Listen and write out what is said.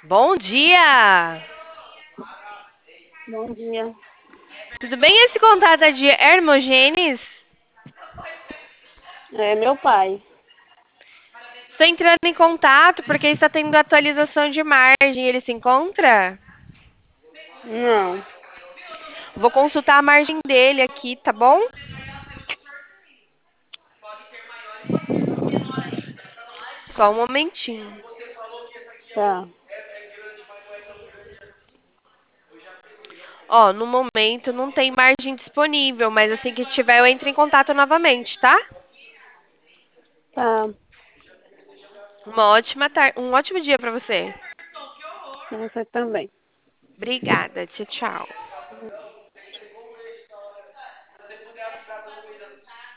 Bom dia! Bom dia. Tudo bem? Esse contato é de Hermogenes? É meu pai. Estou entrando em contato porque está tendo atualização de margem. Ele se encontra? Não, Vou consultar a margem dele aqui, tá bom? Só um momentinho. tá. Ó, no momento não tem margem disponível, mas assim que tiver eu entro em contato novamente, tá? Tá. Uma ótima tarde, um ótimo dia para você. Você também. Obrigada. Tchau, tchau.